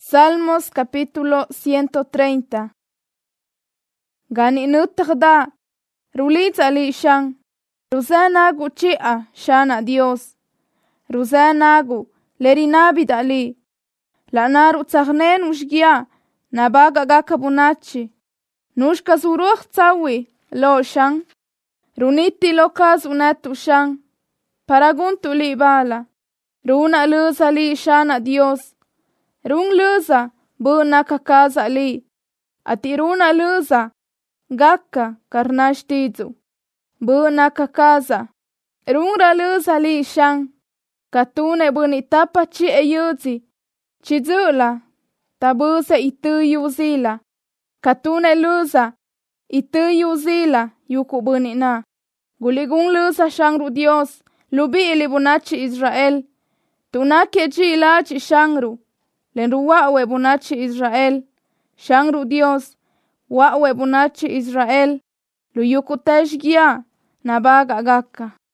Salmos capítulo 130. Gani nutagda, rulitza li shang, ruzanagu chia shana Dios, ruzanagu lerinabida li, la naru tsagnen ushgia, nabaga gakabunachi, nushka zuruch tsawi lo shang, runiti lo kazu natu shang, paraguntu li bala, runa luza li shana Dios, rung luza bu nakakaza li, ati runa luza gakka karnashtizu, bu nakakaza, rungra luza li shang, katune bu ni tapa chi eyuzi, chizula, tabuse itu yuzila, katune luza, itu yuzila yuku buni na, guligung luza shangru Dios, lubi ilibunachi Israel, tunake ji ilachi shangru, lenru wawe bunachi Israel, shangru Dios, wawe bunachi Israel, luyuku teshgia, nabaga gakka.